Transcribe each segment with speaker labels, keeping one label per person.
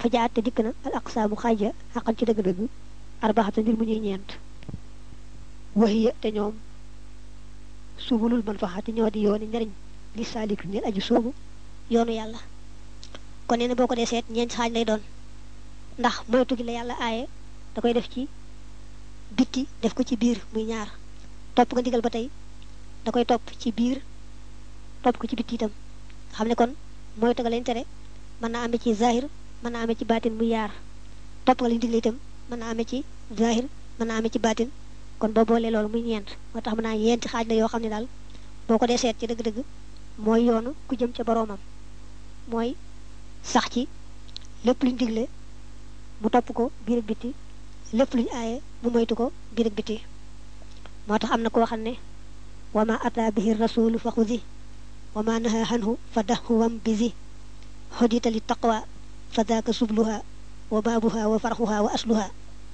Speaker 1: fajaat te dikk na al aqsaamu xaaja xaqan ci dëgg-dëgg arbaxata mbir mu ñuy ñeent waxiya te ñoom subulul man faxati ñoo di yooni njariñ li saalik ñeel aju soobu yoonu yàlla kon nee na boo ko dee seet ñeent xaaj lay doon ndax moytu gi la yàlla aaye da koy def ci bitti def ko ci biir muy ñaar topp nga ndigal ba tey da koy topp ci biir topp ko ci bitti itam nga xam ne kon moytu nga leen tere mën naa amee ci zahir mën naa amee ci baatin muy yaar topp nga leen digle itam mën naa amee ci zahir mën naa amee ci baatin kon boo boolee loolu muy ñeent moo tax mën naa yenti xaaj la yoo xam ne daal boo ko dee seet ci dëgg-dëgg mooy yoonu ku jëm ca boroomam mooy sax ci lépp luñ digle mu topp ko biir ak biti lépp luñ aaye mu moytu ko biir ak biti moo tax am na koo xam ne wa ma ata bihi rasulu fa xuzi wa ma naha anhu fa dahuwam bizi xudita li taqwa fa daaka subluha wa baabuha wa farxuha wa asluha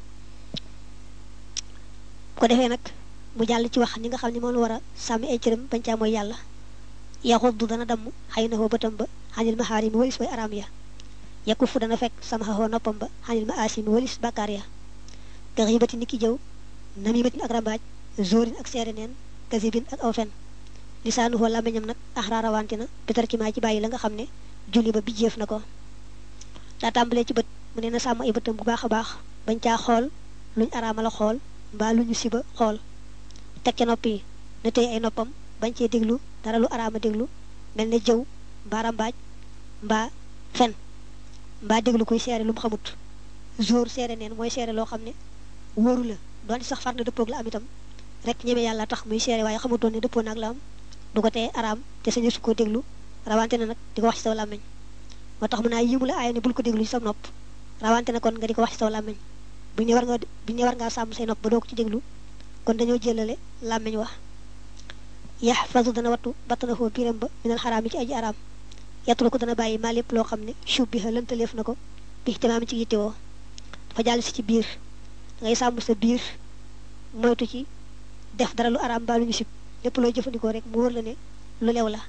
Speaker 1: ko defee nag mu jàll ci wax ñi nga xam ne moom la war a sàmmi ay cëram bañ caa mooy yàlla yaxuddu dana damm xëy na foo bëtam ba xanil ma xaarimi walis way araam ya yakufu dana fekk sama xaxoo noppam ba xanil ma asimi walis bàkkaar ya ka xiibati niki jëw namimatin ak rambaaj zorin ak seere neen kasibin ak aw fen lisaanu xoo làmmiñam nag axraa rawante na bitarki maa ci bàyyi la nga xam ne julli ba bijjeef na ko daa tàmbalee ci bët mu ne na sàmm ay bëtam bu baax a baax bañ caa xool luñ araama la xool mbaa lu ñu siba xool teg ca nopp yi na tey ay noppam bañ cee déglu dara lu araama déglu mel ne jëw mbaa rambaaj mbaa fen mbaa déglu kuy seere lu mu xamut jour seere neen mooy seere loo xam ne wóoru la doon ci sax far na dëppoog la am itam rek ñeme yàlla tax muy seere waaye xamutoon ne dëppoo naag la am du ko tee araam te sañu su ko déglu rawante na nag di ko wax ci saw làmmiñ moo tax mu naa yi mu la aaya ne bul ko déglu ci sa nopp rawante na kon nga di ko wax ci saw làmmiñ buñ ne war ngaa sàmm say nopp ba doo ko ci déglu kon dañoo jëlale làmmiñ wax yaxfazu dana wattu battanahu biiram ba minal xaraam yi ci aji araam yatulu ko dana bàyyi maa lépp loo xam ne shubbiha lëntaleef na ko bi ihtimaam ci yittewoo dafa jàll si ci biir dangay sàmm sa biir moytu ci def dara lu araam mbaa lu ñu sib lépp looy jëfandikoo rek mu wóor la ne lu lew la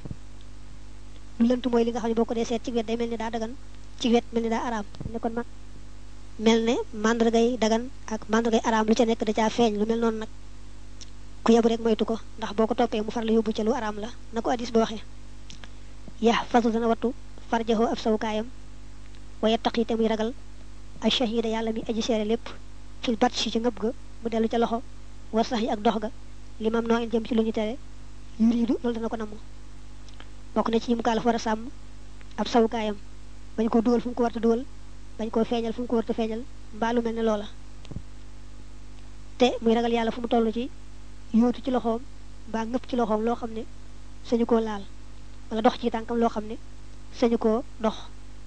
Speaker 1: lu lënt mooy li nga xam ne boo ko dee seet ci wet day mel ni daa dagan ci wet mel ni daa araam ne kon mel ne màndargay dagan ak màndargay araam lu ca nekk da caa feeñ lu mel noonu nag ku yebu rek moytu ko ndax boo ko toppee mu far la yóbbu ca lu araam la na ko addis ba waxee yaxfazu dana wattu farjaxoo ab sawukaayam wa yattaqi te muy ragal ay shahida yàlla mi aji seere lépp fil bat si ci ngëb ga mu dellu ca loxo war sax yi ak dox ga li mam noo in jëm ci lu ñu tere yuriidu loolu dana ko namm bokk na ci yi mu kaalaf war a sàmm ab sawukaayam bañ koo dugal fu mu ko warta dugal bañ koo feeñal fu mu ko warta feeñal mbaa lu mel ne loola te muy ragal yàlla fu mu toll ci yóotu ci loxoom mbaa ngëpp ci loxoom loo xam ne sañu koo laal wala dox ci tànkam loo xam ne sañu koo dox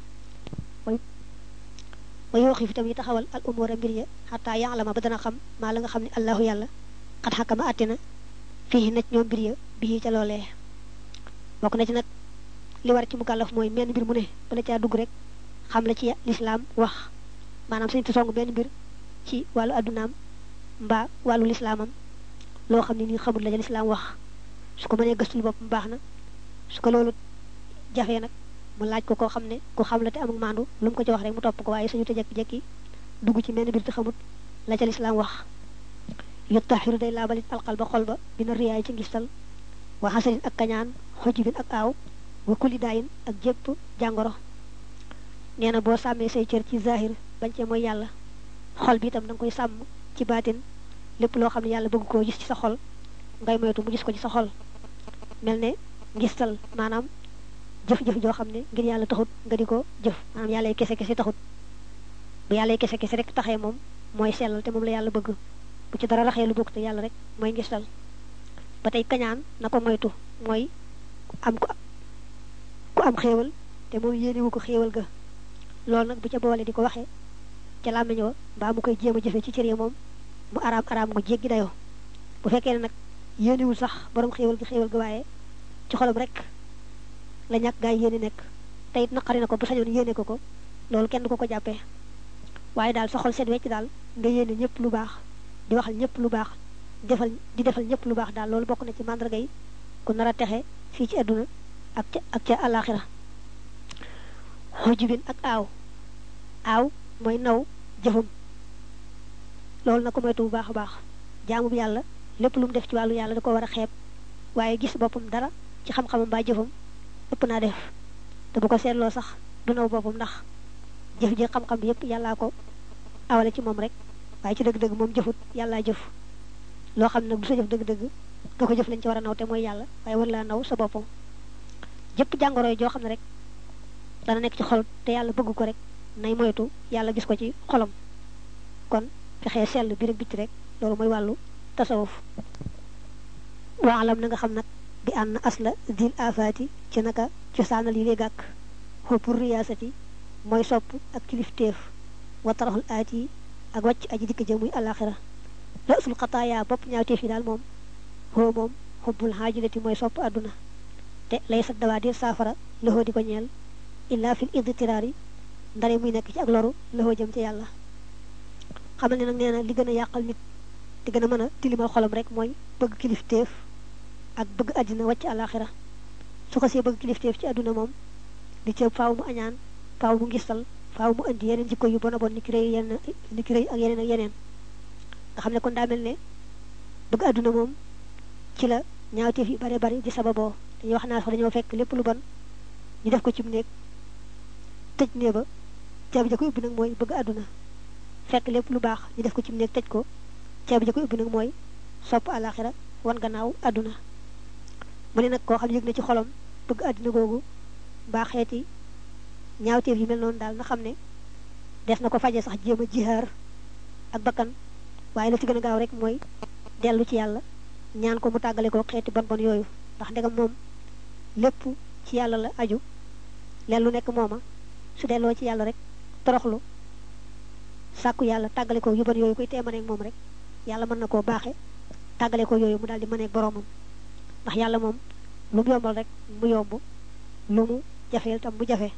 Speaker 1: wa yoo xiif itam yi taxawal al umura mbir ya xataa yaalama ba dana xam maa la nga xam ne allahu yàlla xat xakama àttina fii na ñoom mbir ya bii ca loolee bokk na ci nag li war ci mukallaf mooy menn mbir mu ne bala caa dugg rek xam la ci lislaam wax maanaam sañu te song benn mbir ci wàllu addunaam mbaa wàllu lislaamam loo xam ne nii xamul la ca lislaam wax su ko mënee gëstul bopp mu baax na su ko loolu jafee nag mu laaj ko koo xam ne ku xam la te amul maandu lu mu ko ci wax rek mu topp ko waaye suñu te jekki-jekki dugg ci menn mbir te xamut la ca lislaam wax yutahiru day laabalit alqal ba xol ba bina riyaay ci ngistal wa xasarin ak kañaan xojibin ak aaw wa kulli daayin ak jépp jàngoro nee na boo sàmmee say cër ci zahir bañ cee mooy yàlla xol bi itam da nga koy sàmm ci baatin lépp loo xam ne yàlla bëgg koo gis ci sa xol ngay moytu mu gis ko ci sa xol mel ne ngistal maanaam jëf-jëf joo xam ne ngir yàlla taxut nga di ko jëf maanaam yàlla kese taxut bu yàlla kese rek taxee moom mooy sellal te moom la yàlla bëgg bu ci dara raxee lu bokk te yàlla rek mooy ngistal ba tey kañaan na ko moytu mooy ku am xéewal te moom yéenewu ko xéewal ga loolu nag bu ca boole di ko waxee ca làmmiñ wa mbaa mu koy jéem a jëfe ci cër yi moom mu araam gu jéggi dayoo bu fekkee ne nag yéenewul sax borom xéewal ga waaye ci xolam rek la ñàkk gaay yéene nekk te it naqari na ko bu sañoon yéene ko loolu kenn du ko jàppee waaye daal sa xol seet wecc daal nga yéene ñëpp lu baax di waxal ñëpp lu baax di defal ñëpp lu baax daal loolu bokk na ci màndarga yi ku nar a texe fii ci àdduna ak ca àllaaxira xujubin ak aaw aaw mooy naw jëfam loolu na ko moytu bu baax a baax jaamu bi yàlla lépp lu mu def ci wàllu yàlla da ko war a xeeb waaye gis boppam dara ci xam-xamam mbaa jëfam ëpp naa def te bu ko seetloo sax du naw boppam ndax jëf ji xam-xam bi yëpp yàllaa ko awale ci moom rek waaye ci dëgg-dëgg moom jëfut yàllaa jëf loo xam ne nag du sa jëf dëgg-dëgg nga ko jëf lañ ci war a naw te mooy yàlla waaye war laa naw sa boppam jëpp jàngoro joo xam ne rek dana nekk ci xol te yàlla bëgg ko rek nay moytu yàlla gis ko ci xolam kon fexee sell bi rek bitti rek loolu mooy wàllu tasawuf waalam na nga xam nag bi ànd asla dil afaati ci naka cosaanal yi lay gàkk pour riyaasati mooy sopp ak kilifteef wa taraxul aati yi ak wàcc aji dikk jëm muy alaxira rasul xataaya bopp ñaawteef yi daal moom xoo moom xubbul xaajilati mooy sopp àdduna te lay sa dawaa di saafara loxoo di ko ñeel illa fil idtiraar yi ndare muy nekk ci ak loru loxoo jëm ci yàlla xamal ne nag nee na li gën a yàqal nit di gën a mën a tilimal xolam rek mooy bëgg kilifteef ak bëgg àddina wàcc alaxira su ko see bëgg kilifteef ci àdduna moom li ci faaw mu añaan faaw mu ngistal faaw mu indi yeneen jikko yu bon a bon ni ki rëy ak yeneen ak yeneen nga xam ne kon daa mel ne bëgg àdduna moom ci la ñaawteef yi bare bari di sababoo dañuy wax naa sax dañoo fekk lépp lu bon ñu def ko ci néeg tëj nee ba caabi ja ko ubbi nag mooy bëgg àdduna fekk lépp lu baax ñu def ko ci néeg tëj ko caabi ja ko ubbi nag mooy sopp alaxira wan gannaaw àdduna mu ne nag koo xam yëg na ci xolam bëgg àdduna googu mbaa xeeti ñaawteef yi mel noonu daal na xam ne des na ko faje sax jéem a jihaar ak bakkan waaye la ci gën a gaaw rek mooy dellu ci yàlla ñaan ko mu tàggale ko xeeti bon bon yooyu ndax ndegam moom lépp ci yàlla la aju leen lu nekk mooma su delloo ci yàlla rek toroxlu sàkku yàlla tàggale ko yu bon yooyu koy teemaneeg moom rek yàlla mën na koo baaxe tàggale ko yooyu mu daal di mëneeg boroomam ndax yàlla moom lu mu yombal rek mu yomb lu mu jafeel tam mu jafe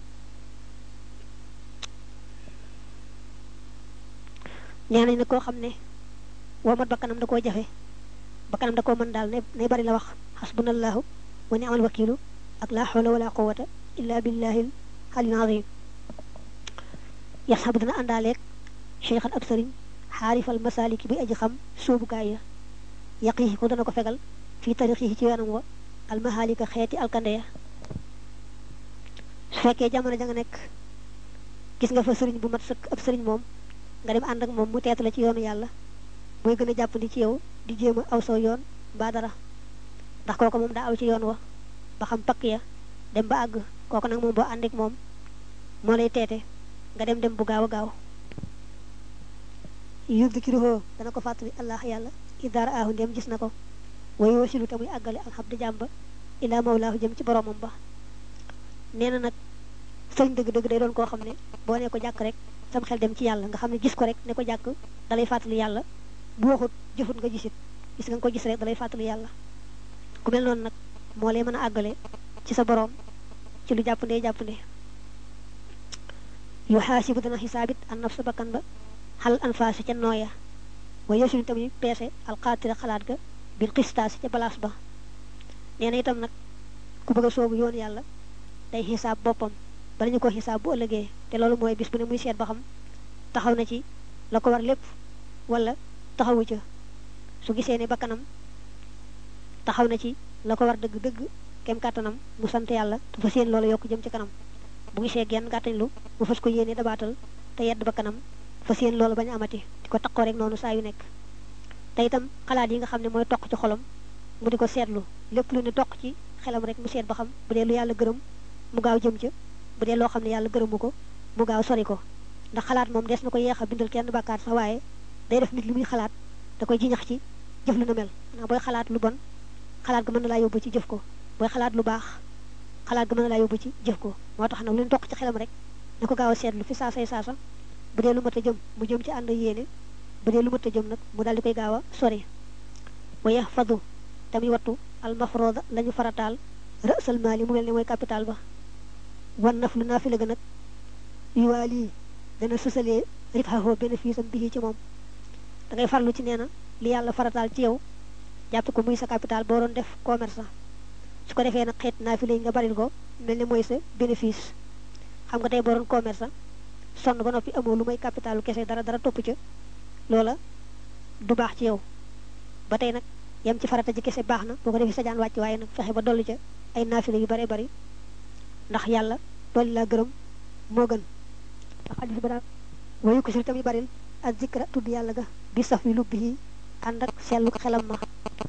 Speaker 1: nee nañ ne koo xam ne womat bakkanam da koo jafe bakkanam da koo mën daal nay bari la wax xasbunallahu wa ni'mal wakilu ak la hawla wala quwwata illa billahil aliyil azim yashabu dana àndaaleeg cheikhan ab sëriñ xaarifal masaliki bi aji xam sóobukaay ya yaqihi ko dana ko fegal fii tarixihi ci yoonam wa almahalika xeeti alkande ya su fekkee jamono ja nga nekk gis nga fa sëriñ bu mat sëkk ab sëriñ moom nga dem ànd ak moom mu teetu la ci yoonu yàlla mooy gën a jàppandi ci yow di jéem a aw saw yoon mbaa dara ndax kooku moom daa aw ci yoon wa ba xam pakk ya dem ba àgg kooku nag moom boo ànd ak moom moo lay teete nga dem bu gaaw a gaaw yudkiruhu dana ko fàttali allah yàlla idara ahu ndem gis na ko way wasilu te muy àggale alxabdi jàmba ila mawlaahu jëm ci boromam ba nee na nag sëriñ dëgg-dëgg day doon koo xam ne boo ne ko jàkk rek sam xel dem ci yàlla nga xam ne gis ko rek ne ko jàkk dalay fàttali yàlla bu waxut jëfut nga gisit gis nga ko gis rek dalay fàttali yàlla ku mel noonu nag moo lay mën a àggale ci sa borom ci lu jàppandee yu xaasibu dana xisaabit an naf sa bakkan ba xal anfaasi ca nooya wa yesunu tamit peese alxaatira xalaat ga bil xistaasi ca balaas ba nee na itam nag ku bëgg a soobu yoon yàlla day xisaab boppam bala ñu ko xisaab bu ëllëgee te loolu mooy bis bu ne muy seet ba xam taxaw na ci la ko war lépp wala taxawu ca su gisee ne bakkanam taxaw na ci la ko war dëgg-dëgg kem kàttanam mu sant yàlla te fas yéene loolu yokk jëm ci kanam bu gisee genn gàttañ lu mu fas ko yéene dabaatal te yedd bakkanam fas yéene loolu bañ a amati di ko taqoo rek noonu saa yu nekk te itam xalaat yi nga xam ne mooy toq ci xolam mu di ko seetlu lépp lu ne toq ci xelam rek mu seet ba xam bu dee lu yàlla gërëm mu gaaw jëm ca bu dee loo xam ne yàlla gërëmu ko mu gaaw sori ko ndax xalaat moom des na ko yeex a bindal kenn bàkkaar sax waaye day def nit li muy xalaat da koy jiñax ci jëf lu na mel ndax booy xalaat lu bon xalaat ga mën na laa yóbbu ci jëf ko booy xalaat lu baax xalaat ga mën na laa yóbbu ci jëf ko moo tax nag lu ñu toq ci xelam rek na ko gaaw a seetlu fi saasay saasa bu dee lu mat a jëm mu jëm ci ànd yéene bu dee lu mat a jëm nag mu daal di koy gaaw a sori wa yaxfadu tamit wattu al mafroda la ñu farataal rësal maali mu mel ne mooy capital ba wan naf lu naa fi la gën nag yuwaal yi dana sësalee rifahoo bénéfice am bi ci moom da ngay farlu ci nee na li yàlla farataal ci yow jàpp ko muy sa capital boo doon def commerce su ko defee nag xeet naa fi lay nga baril ko mel ne mooy sa bénéfice xam nga tey boo doon commerce sonn ba noppi amoo lu may capitalu kese dara topp ca loola du baax ci yow ba tey nag yam ci farata ji kese baax na boo ko defee sa jaan wàcc waaye nag fexe ba dolli ca ay naafila yu bare bari ndax yàlla dolli laa gërëm moo gën ndax xadis ba daal wayu ko si tamit baril ak zikra tudd yàlla ga bi saf wi lubbi yi ànd ak seetlu xelam ma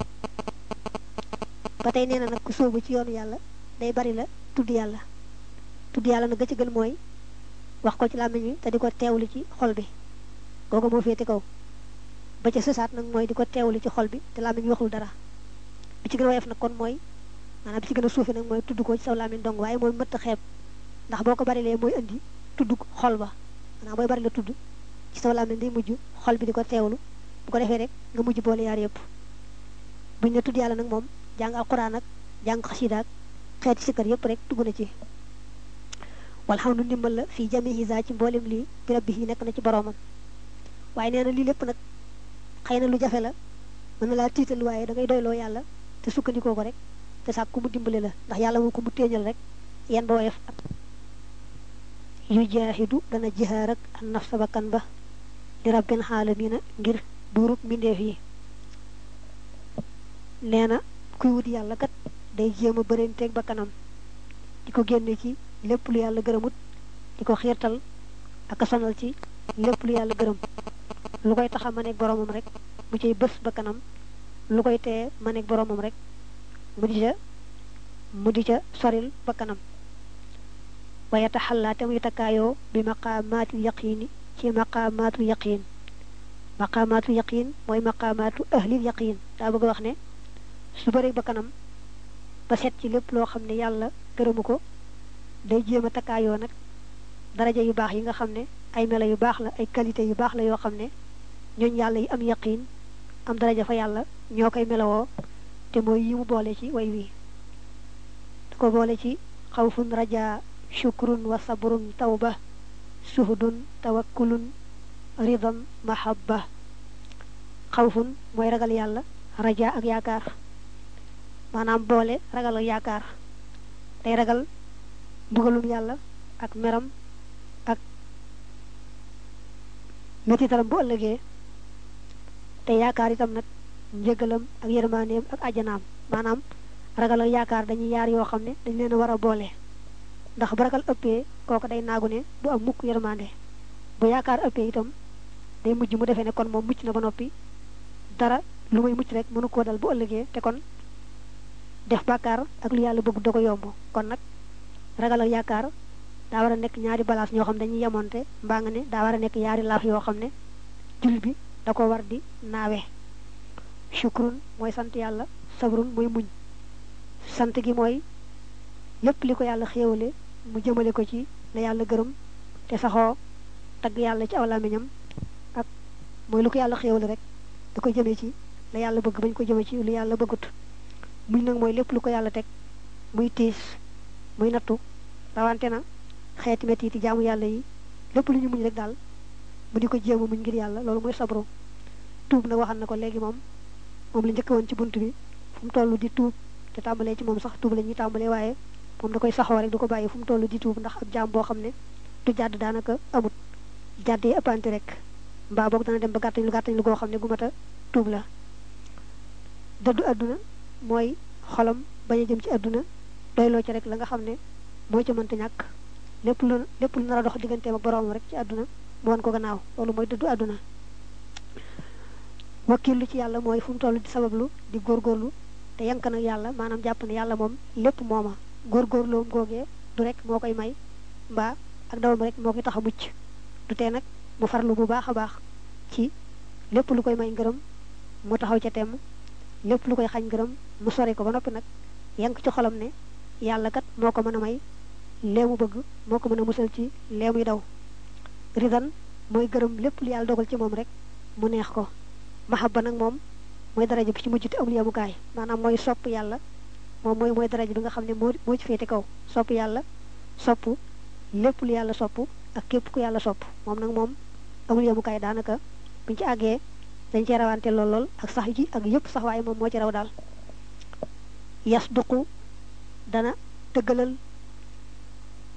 Speaker 1: ba tey nee na nag ku sóobu ci yoonu yàlla day bari la tudd yàlla nag ga ci gën mooy wax ko ci làmmiñ wi te di ko teewlu ci xol bi kooku moo féete kaw ba ca sësaat nag mooy di ko teewlu ci xol bi te làmmiñ waxul dara bi ci gën a woyof nag kon mooy maanaam bi ci gën a suufe nag mooy tudd ko ci saw làmmiñ dong waaye mooy mëtt xeeb ndax boo ko barilee mooy indi tudd xol ba maanaam booy bari la tudd ci saw làmmiñ day mujj xol bi di ko teewlu bu ko defee rek nga mujj boole yaar yëpp buñ ne tudd yàlla nag moom jàng alquran ak jàng xasida ak xeeti sikkar yëpp rek dugg na ci wal xam nu ndimbal la fii jamihi za ci mboolem lii bi rabbi yi nekk na ci boroomam waaye nee na lii lépp nag xëy na lu jafe la mën na laa tiital waaye da ngay doyloo yàlla te sukkandikoo ko rek te sàkk ku mu dimbale la ndax yàlla moom ko mu téeñal rek yan ba woyof ak yu jaahidu dana jihaar ak an nafsa bakkan ba di rabbil xaalamiina ngir buurub mbindeef yi nee na kuy wut yàlla kat day jéem a bërenteeg bakkanam di ko génne ci lépp lu yàlla gërëmut di ko xiirtal ak a sonal ci lépp lu yàlla gërëm lu koy taxa ma nekk boromam rek mu ciy bës bakkanam lu koy teye ma nekk boromam rek mu di ca soril bakkanam waaye taxallaa te muy takkaayoo bi maqaamaatul yaqiini ci maqaamaatul yaqiin maqaamaatul yaqiin mooy maqaamaatu ahlil yaqiin daa bëgg wax ne su bari bakkanam ba set ci lépp loo xam ne yàlla gërëmu ko day jéem a takkaayoo nag daraja yu baax yi nga xam ne ay melo yu baax la ay qualité yu baax la yoo xam ne ñooñ yàlla yi am yaqiin am daraja fa yàlla ñoo koy melowoo te mooy yi mu boole ci way wi da ko boole ci xawfun raja shukrun wa sabrun tawba suhudun tawakkulun ridam mahabba xawfun mooy ragal yàlla raja ak yaakaar maanaam boole ragal ak yaakaar day ragal mbugalum yàlla ak meram ak metitaram bu ëllëgee te yaakaar itam nag njëgalam ak yërmaaneem ak ajanaam maanaam ragal ak yaakaar dañuy yaar yoo xam ne dañ leen a war a boole ndax bu ragal ëppee kooku day naagu ne du am mukk yërmaande bu yaakaar ëppee itam day mujj mu defee ne kon moom mucc na ba noppi dara lu muy mucc rek mënu koo dal bu ëllëgee te kon def bàkkaar ak lu yàlla bëgg da ko yomb kon nag ragal ak yaakaar daa war a nekk ñaari balaas ñoo xam dañuy yemonte mbaa nga ne daa war a nekk ñaari laaf yoo xam ne jul bi da ko war di naawe shukrun mooy sant yàlla sabrun mooy muñ sant gi mooy lépp li ko yàlla xéewale mu jëmale ko ci la yàlla gërëm te saxoo tagg yàlla ci aw làmmiñam ak mooy lu ko yàlla xéewale rek da ko jëme ci la yàlla bëgg bañ ko jëme ci lu yàlla bëggut muñ nag mooy lépp lu ko yàlla teg muy tiis muy nattu rawante na xeeti metti jaamu yàlla yi lépp lu ñu muñ rek daal mu di ko jéema muñ ngir yàlla loolu mooy sabru tuub nag waxal na ko léegi moom la njëkk woon ci bunt bi fu mu toll di tuub te tàmbalee ci moom sax tuub la ñuy tàmbalee waaye moom da koy saxoo rek du ko bàyyi fu mu toll di tuub ndax ab jaam boo xam ne du jàdd daanaka amut jàdd yi ëppante rek mbaa boog dana dem ba gàttañ lu goo xam ne gu mat a tuub la dëddu àdduna mooy xolam bañ a jëm ci àdduna doyloo ci rek la nga xam ne moo ci mënta ñàkk lépp lu nar a dox digganteem ak boroom rek ci àdduna mu wan ko gannaaw loolu mooy dëddu àdduna wakkilu ci yàlla mooy fu mu toll di sabablu di góorgóorlu te yank nag yàlla maanaam jàpp ne yàlla moom lépp mooma góorgóorloom googee du rek moo koy may mbaa ak dawam rek moo koy tax a mucc du tee nag mu farlu bu baax a baax ci lépp lu koy may ngërëm mu taxaw ca temm lépp lu koy xañ ngërëm mu sori ko ba noppi nag yank ci xolam ne yàlla kat moo ko mën a may lee mu bëgg moo ko mën a musal ci lee muy daw ridan mooy gërëm lépp lu yàlla dogal ci moom rek mu neex ko mahabba nag moom mooy daraja bi ci mujj te amul yamukaay maanaam mooy sopp yàlla moom mooy daraja bi nga xam ne moo ci féete kaw sopp yàlla sopp lépp lu yàlla sopp ak képp ku yàlla sopp moom nag moom amul yamukaay daanaka buñ ci àggee dañ cee rawante lool ak sax ji ak yëpp sax waaye moom moo ci raw daal yasduqu dana dëggalal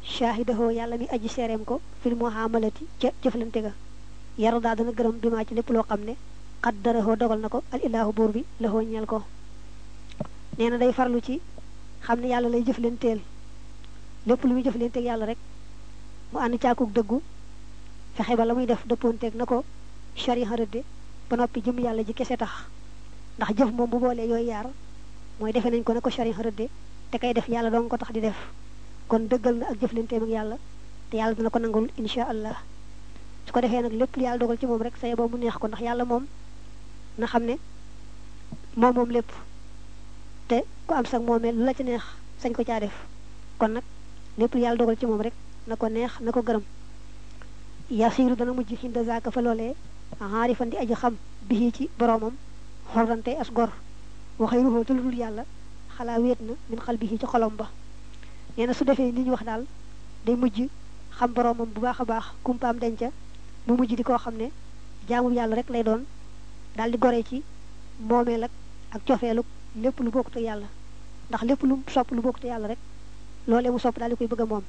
Speaker 1: shaahidahu yàlla mi aji seereem ko fil muamalati ca jëflante ga yaru daa dana gërëm bi maa ci lépp loo xam ne qaddarahu dogal na ko al ilahu buur bi lahoo ñeel ko nee na day farlu ci xam ne yàlla lay jëflanteel lépp lu muy jëflanteeg yàlla rek mu ànd caakuk dëggu fexe ba la muy def dëppoonteeg na ko sharia rëdde ba noppi jëm yàlla ji kese tax ndax jëf moom bu boolee yooyu yaar mooy defe nañ ko ne ko sharia rëdde te kay def yàlla doon ko tax di def kon dëggal na ak jëflanteem ak yàlla te yàlla dina ko nangul insha allah su ko defee nag lépp lu yàlla dogal ci moom rek sa yeboo mu neex ko ndax yàlla moom na xam ne moom lépp te ku am sax moomeel lu la ci neex sañ ko caa def kon nag lépp lu yàlla dogal ci moom rek na ko neex na ko gërëm yasiru dana mujj xinda zaaka fa loolee aarifan di aji xam bi ci boroomam xorrante as gor waxay ruxoo te lu dul yàlla xalaa wéet na min xal bi ci xolom ba nee na su defee li ñu wax daal day mujj xam boroomam bu baax a baax kumpaam denca mu mujj di koo xam ne jaamu yàlla rek lay doon daal di gore ci moomeel ak cofeelu lépp lu bokkut ak yàlla ndax lépp lu sopp lu bokkut ak yàlla rek loolee mu sopp daal di koy bëgg a moom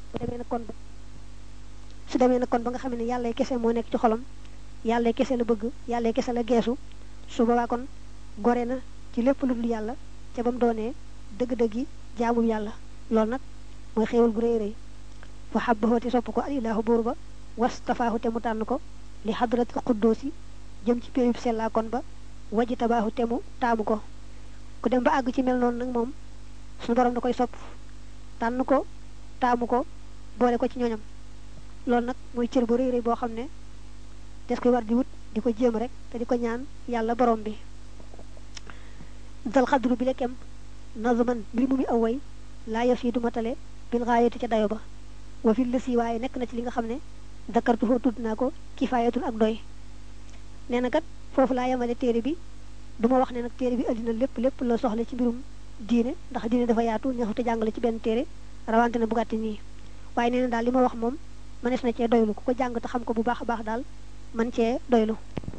Speaker 1: su demee nag kon ba nga xam ne yàlla kese moo nekk ci xolam yàlla kese la bëgg yàlla kese la geesu su boobaa kon gore na ci lépp lu dul yàlla ca ba mu doonee dëgg-dëggi jaamu yàlla loolu nag mooy xéewal gu rëy rëy fa xabbahu te sopp ko al ilaahu buur ba wastafaahu te mu tànn ko li xadratil quddoosi jëm ci péyub sellaa kon ba waji tabaahu te mu taamu ko ku dem ba àgg ci mel noonu nag moom suñu borom da koy sopp tànn ko taamu ko boole ko ci ñoñam loolu nag mooy cër bu rëy rëy boo xam ne des koy war di wut di ko jéem rek te di ko ñaan yàlla borom bi dal xadru bi lekem nazman mbir mu mi aw way laa yaf yi du matale bil gaayati ca dayo ba wa fi lësi waaye nekk na ci li nga xam ne dakartu foo tudd naa ko kifaayatul ak doy nee na kat foofu laa yemale téere bi du ma wax ne nag téere bi andi na lépp la soxla ci mbirum diine ndax diine dafa yaatu ñaxute jàngale ci benn téere rawante na bu gàtt nii waaye nee na daal li ma wax moom mënees na cee doylu ku ko jàng te xam ko bu baax a baax daal man cee doylu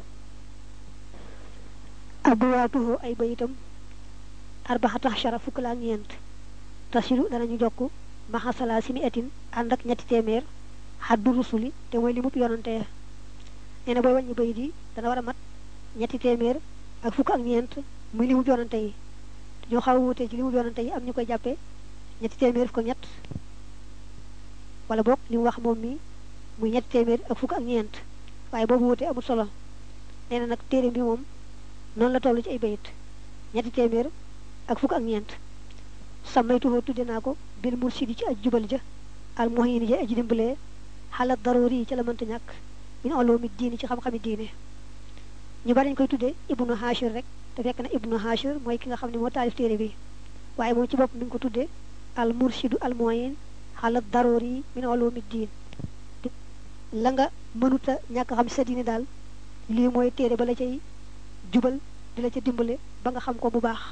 Speaker 1: abwaatuhu ay bayitam arbaxata achara fukk la ak ñeent tasilu danañu jokk maxasala simi etin ànd ak ñetti téeméer xaddu rusuli te mooy li mupp yonante nee na booy wàññi bayit yi dana war a mat ñetti téeméer ak fukk ak ñeent muy li mupp yonante yi ñoo xaw a wuutee ci li mupp yonante yi am ñu koy jàppee ñetti téeméer fukk ak ñett wala boog li mu wax moom mi muy ñetti téeméer ak fukk ak ñeent waaye boobu wuute amul solo nee na nag téere bi moom noonu la toll ci ay bayit ñetti téeméer ak fukk ak ñeent samaytuhoo tudde naa ko bil mursidi ci aj jubal ja al muhini ja aji dimbalee xalaat daroori yi ca la mënta ñàkk min ulumi diini ci xam-xami diine ñu bari ñu koy tudde ibnu hashir rek te fekk na ibnu hashir mooy ki nga xam ne moo taalif téere bi waaye moom ci bopp mi ngi ko tudde al mursidu al muhin xalaat daroori yi min ulumi diin la nga mënuta ñàkk xam sa diine daal lii mooy téere ba la cay jubal di la ca dimbale ba nga xam ko bu baax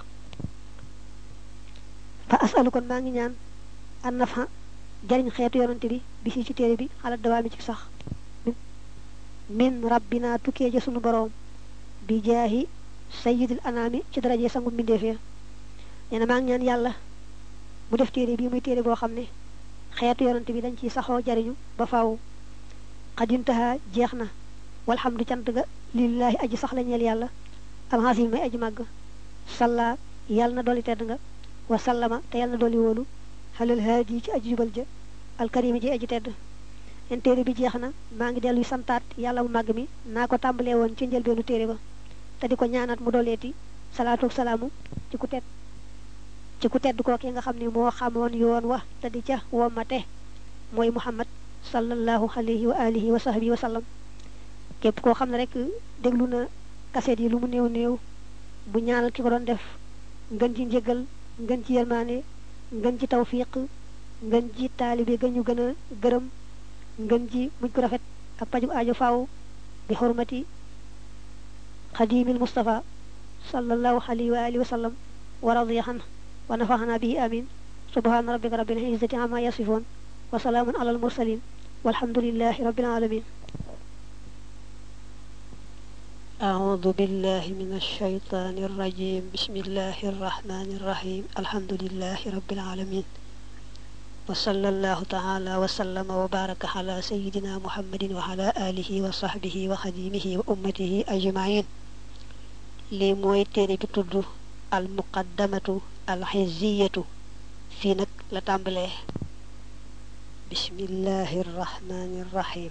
Speaker 1: fa asalu kon maa ngi ñaan an nafa jariñ xeetu yonante bi si ci téere bi xalaat dawaa mi ci sax min rabbina tukkee ja sunu boroom bi jaahi sayyidil anaami ci daraje sangu mbindeefee nee na maa ngi ñaan yàlla mu def téere bi muy téere boo xam ne xeetu yonante bi dañ ciy saxoo jariñu ba faaw xadintaha jeex na walhamdu cant ga lillaahi aji sax la ñeel yàlla alxasim may aji màgg salla yàlla na dolli tedd nga wa sallama te yàlla na dolli wóolu xalal haadi ci aji jubal ja alkarimi ji aji tedd en téere bi jeex na maa ngi delluy santaat yàlla mu màgg mi naa ko tàmbalee woon ci njëlbeenu téere ba te di ko ñaanaat mu dolleeti salaatu salaamu ci ku tedd kooki nga xam ne moo xamoon yoon wa te di ca wommate mooy muhammad sallallahu alayhi wa alihi wa sahbihi wa sallam képp koo xam ne rek déglu na kaseet yi lu mu néew néew bu ñaanal ki ko doon def ngën ci njëgal ngën ci yërmaane ngën ci tawfiq ngën ci taalibe gën ñu gën a gërëm ngën ci mujj ko rafet ak paju aajo faaw bi xurmati xadimil mustafa sallallahu alayhi wa alihi wa sallam wa radiya anhu wa nafaxana bihi amin subhana rabbika rabbil izzati amma yasifun wa salaamun ala al mursalin walhamdulillahi rabbil alamin أعوذ بالله من الشيطان الرجيم بسم الله الرحمن الرحيم الحمد لله رب العالمين وصلى الله تعالى وسلم وبارك على سيدنا محمد وعلى آله وصحبه وخديمه وأمته أجمعين لي موي تيري بي تودو المقدمة الحزية في نك لا تامبلي بسم الله الرحمن الرحيم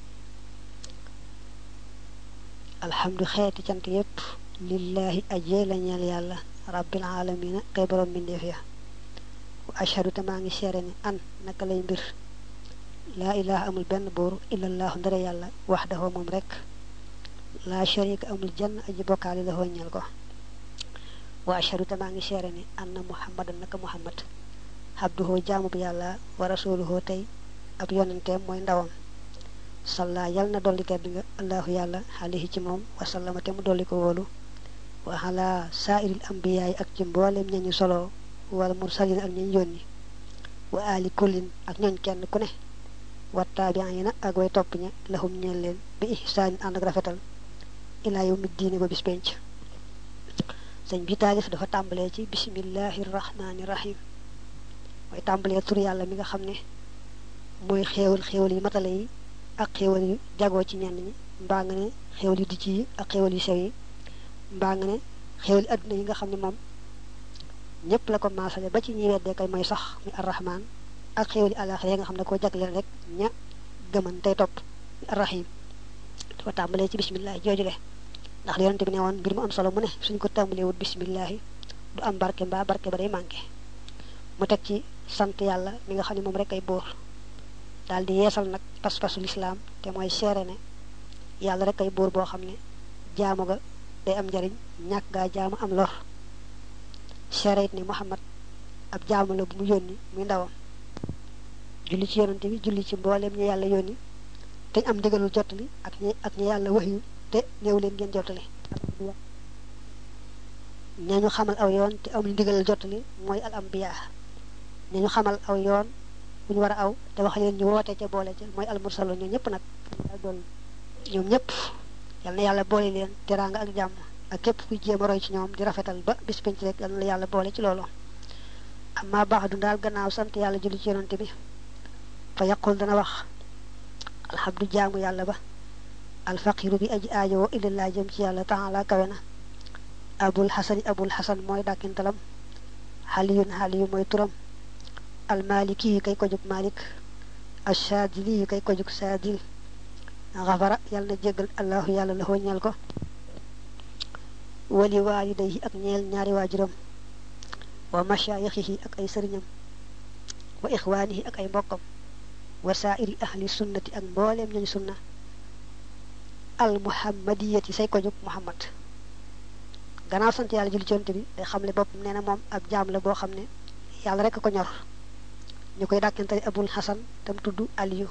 Speaker 1: الحمد خيتي cant yépp lillahi ajee la ñeel yàlla rabbil alamina kay borom mbindeef ya wa ashhadu te maa ngi seere ni an naka lay mbir laa ilaha amul benn buur illallahu ndara yàlla waxdahu moom rek laa sharika amul jenn aji bokkaali la ñeel ko wa ashhadu te maa ngi seere ni anna muhammadan naka muhammad abduhu jaamu bi yàlla wa rasuluhu tey ab yonenteem mooy ndawam salla yal na dolli tedd nga allahu yàlla alayhi ci moom wasallama te mu dolli ko wóolu wa ala sa'iril anbiyaay ak ci mboolem ñañu solo wala mursalin ak ñañ yónni wa ali kullin ak ñooñ kenn ku ne wa taabiina ak way topp ña lahum ñeel leen bi ihsaanin ànd ak rafetal ilaa yawmi diine ba bis penc sëñ bi taalif dafa tàmbalee ci bismillahi rahmani rahim mooy tàmbalee tur yàlla mi nga xam ne mooy xéewal yi matale yi ak xéewal yu jagoo ci ñenn ñi mbaa nga ne xéewal yu dijj yi ak xéewal yu sew yi mbaa nga ne xéewal yu adduna yi nga xam ne moom ñëpp la ko maasale ba ci ñi weddee kay mooy sax muy arrahman ak xéewal yu àllaaxira yi nga xam ne koo jagleel rek ña gëman tey topp muy arrahim dafa tàmbalee ci bisimillahi joojule ndax li yonente bi ne woon mbir mu am solo mu ne suñ ko tàmbalee wut bisimillahi du am barke mbaa barke ba day manqué mu teg ci sant yàlla mi nga xam ne moom rek ay buur daal di yeesal nag pas-pasu lislaam te mooy seere ne yàlla rek ay buur boo xam ne jaamu ga day am njariñ ñàkk gaa jaamu am lor seere it ne muhammad ab jaamu la bu mu yónni muy ndawam julli ci yonante bi julli ci mbooleem ñu yàlla yónni te am ndigalul jottali ak ñi yàlla wax yu te néew leen ngeen jottali ñañu xamal aw yoon te amul ndigalul jottali mooy al ambiya ñañu xamal aw yoon bu ñu war a aw te wax leen ñu woote ca boole ca mooy almursalo ñoom ñëpp nag ñoom ñëpp yal na yàlla boole leen teraanga ak jàmm ak képp kuy jéem a roy ci ñoom di rafetal ba bis penc rek yal na la yàlla boole ci loolu amma baax du daal gannaaw sant yàlla julli ci yonante bi fa yaqul dana wax alhamdu jaamu yàlla ba alfaqiru bi aji aajowoo illallah jëm ci yàlla taala kawe na abul xasan mooy dàkkintalam xaliyu mooy turam almaliki yi kay ko jóg malik ashadili yi kay ko jóg sadil xafara yàlla na jéggal allahu yàlla la ñeel ko wali waalidayhi ak ñeel ñaari waajuram wa mashayixihi ak ay sëriñam wa ixwaanihi ak ay mbokkam wa saairi ahli sunnati ak mbooleem ñañ sunna al muhammadiyati say ko jóg muhammad gannaaw sant yàlla julli ci yonent bi day xamle boppam nee na moom ab jaam la boo xam ne yàlla rek ko ñor ñu koy dàkkantale abul xasan tam tudd aliyu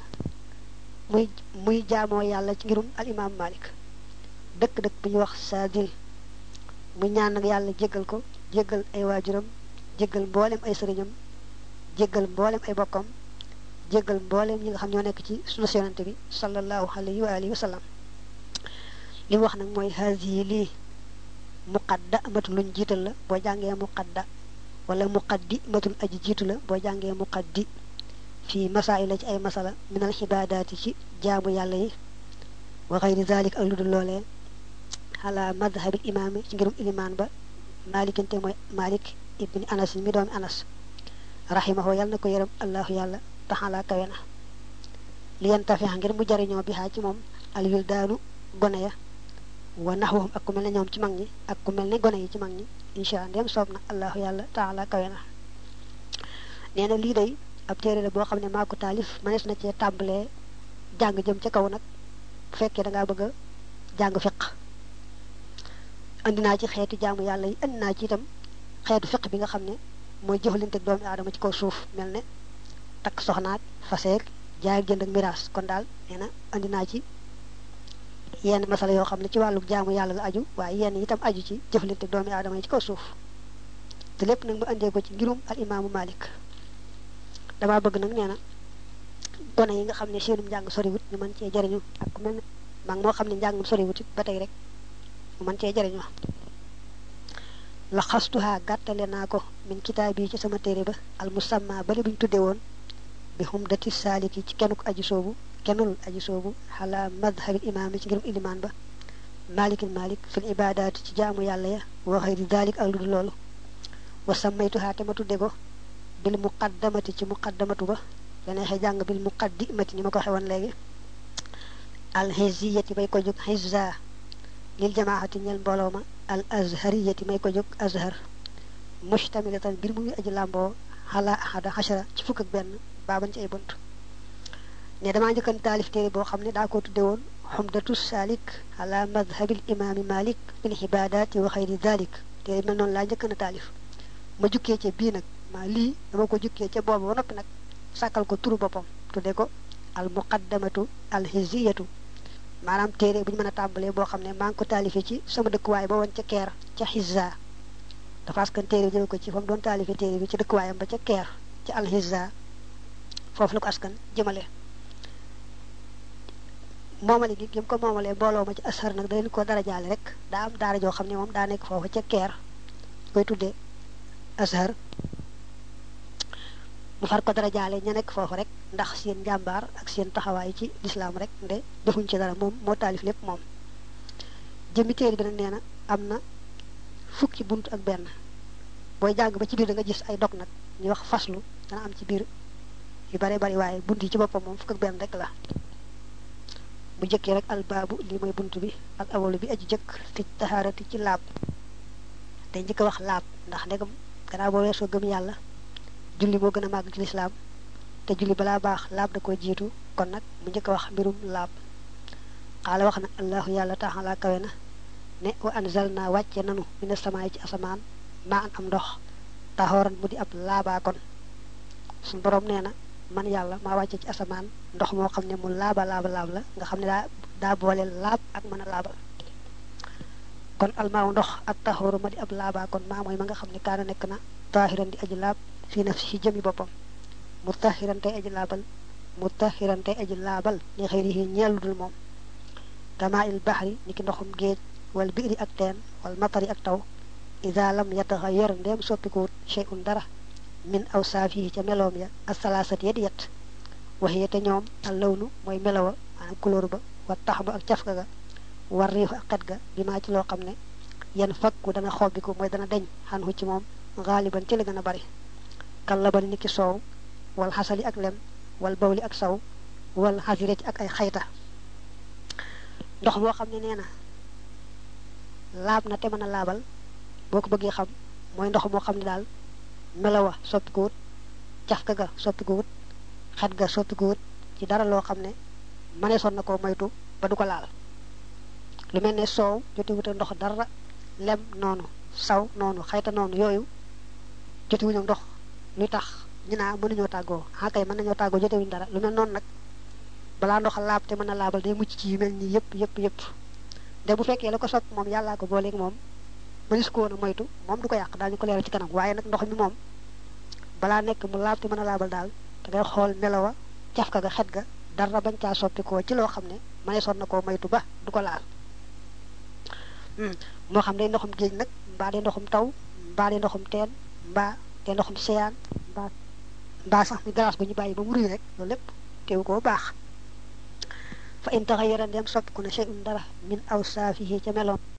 Speaker 1: muy jaamoo yàlla ci ngirum al imam malik dëkk bu ñu wax saadil mu ñaan nag yàlla jéggal ko jéggal ay waajuram jéggal mboolem ay sëriñam jéggal mboolem ay bokkam jéggal mboolem ñi nga xam ñoo nekk ci sunna yonante bi sallallahu alayhi wa alihi wa sallam li mu wax nag mooy haasiyi lii muqaddamatu luñ jiital la boo jàngee muqadda wala muqaddimatun aji jiitu la boo jàngee muqaddi fii masaila ci ay masala minal xibaadaati ci jaamu yàlla yi wa xayri zalik ak lu dul loolee ala madhabil imaami ci ngirum ilimaan ba malikinte mooy malik ibni anas mi doomi anas rahimahu yàlla na ko yërëm allahu yàlla taxala kawe na li yantafixa ngir mu jariñoo bi xaa ci moom al wildaanu gone ya wa naxwahum ak ku mel ne ñoom ci mag ñi ak ku mel ne gone yi ci mag ñi insha ndem soob na allahu yàlla taala kawe na nee na lii day ab téere la boo xam ne maa ko taalif mënees na cee tàmbalee jàng jëm ca kaw nag bu fekkee da ngaa bëgg a jàng fiq andi naa ci xeeti jaamu yàlla yi andi naa ci itam xeetu fiq bi nga xam ne mooy jëflanteeg doomu aadama ci kaw suuf mel ne takk soxnaak faseek jaay jënd ak miraas kon daal nee na andi naa ci yenn masala yoo xam ne ci wàllu jaamu yàlla la aju waaye yenn itam aju ci jëflanteeg doomu aadama yi ci kaw suuf te lépp nag mu andee ko ci ngirum al imaamu malik damaa bëgg nag nee na gone yi nga xam ne seenum njàng soriwut ñu mën cee jariñu ak ku mel ne maa ngi moo xam ne njàngum soriwut it ba tey rek mu mën cee jariñu la xastuha gàttale naa ko min kitaab yi ci sama téere ba al musamma bale buñ tudde woon bi humdati saliki ci kenuk aji soobu kenul aji soobu ala madhhabil imam ci ngirum iliman ba malik fil ibadat ci jaamu yàlla ya wa xayri dalik ak lu loolu wa sammaytuha te ma tudde ko bil muqaddamati ci muqaddamatu ba la neexee jàng bil muqaddimati ni ma ko xewoon léegi al hiziyati may ko jóg hizza lil jamaati ñel mbooloo ma al azhariyati may ko jóg azhar mustamilatan bir mu ngi aji làmboo xala ahada xashara ci fukk ak benn baaban ci ay bunt ne damaa njëkkan taalif téere boo xam ne daa ko tudde woon xumdatu salik ala madhabil imaami malik bil ibadati wa xayri dalik téere mel noonu laa njëkkan a taalif ma jukkee ca bii nag maa lii dama ko jukkee ca boobu ba noppi nag sàkkal ko turu boppam tudde ko al muqaddamatu al hiziyatu maanaam téere bu ñu mën a tàmbalee boo xam ne maa ngi ko taalifee ci sama dëkkuwaay ba woon ca keer ca Hizza dafa askan téere bi jëme ko ci fa mu doon taalifee téere bi ci dëkkuwaayam ba ca keer ca al Hizza foofu la ko askan jëmale moomale gi gém ko moomalee mbooloo ma ci ashar nag da leen ko dara jaale rek daa am daara joo xam ne moom daa nekk foofu ca keer koy tuddee ashar mu far ko dara jaale ña nekk foofu rek ndax seen njàmbaar ak seen taxawaay ci lislaam rek nde defuñ ci dara moom moo taalif lépp moom jëmmi téere bi nag nee na am na fukki bunt ak benn booy jàng ba ci biir da nga gis ay dog nag ñuy wax faslu dana am ci biir yu bare bari waaye bunt yi ci boppam moom fukk ak benn rek la bu jëkkee rek albaabu lii mooy bunt bi al awalu bi aji jëkk fi taharati ci laab te njëkk a wax laab ndax ndegam gannaaw boo weesoo gëm yàlla julli moo gën a màgg ci lislaam te julli balaa baax laab da ko jiitu kon nag mu njëkk a wax mbirum laab xaala wax na allahu yàlla taala kawe na ne wa anzalna wàcce nanu mina samaay ci asamaan maa an am ndox taxooran mu di ab laabaa kon suñu borom nee na man yàlla maa wàcce ci asamaan ndox moo xam ne mu laaba laab la nga xam ne daa boole laab ak mën a laabal kon almaaw ndox ak taxooru ma di ab laabaa kon maa mooy ma nga xam ne kaana nekk na taahiran di aji laab fi nafsi ci jëmi boppam mutahiran tey aji laabal li xëyrihi ñeelu dul moom kama il baxri ni ki ndoxum géej wal biiri ak teen wal matari ak taw ida lam yataxayyar ndeem soppikuwut shay'un dara min awsaafihi ca meloom ya asalaasat ya di yet waxiye te ñoom al lawnu mooy melowa maanaam couleur ba wa taxmu ak cafka ga war riixu ak xet ga bi maa ci loo xam ne yan fakku dana xobbiku mooy dana deñ xan hu ci moom xaaliban ci la gën a bari kallabani ni ki soow wal xasali ak lem wal bawli ak saw wal xasire ci ak ay xayta ndox moo xam ne nee na laab na te mën a laabal boo ko bëggee xam mooy ndox moo xam ne daal melowa soppikuwut cafka ga soppikuwut xet ga soppikuwut ci dara loo xam ne mëneesoon na koo moytu ba du ko laal lu mel ne soow jotiwute ndox dara lem noonu saw noonu xayta noonu yooyu jotiwuñu ndox luy tax ñu naa mënuñoo tàggoo kay mën nañoo tàggoo jotewuñu dara lu mel noonu nag balaa ndox laab te mën a laabal day mucc ci yu mel nii yëpp de bu fekkee la ko sopp moom yàllaa ko booleeg moom mënis ko woon a moytu moom du ko yàq daañu ko leeral ci kanam waaye nag ndox mi moom balaa nekk mu laab te mën a laabal daal da ngay xool melowa cafka ga xet ga dara bañ caa soppi ko ci loo xam ne mëneesoon na koo moytu ba du ko laal moo xam day ndoxum géej nag mbaa day ndoxum taw mbaa day ndoxum teen mbaa day ndoxum seyaan mbaa sax mi glace bu ñu bàyyi ba mu ruy rek loolu lépp teewu koo baax fa in taxayyara ndem soppiku na shay'un dara min awsaafihi ca meloom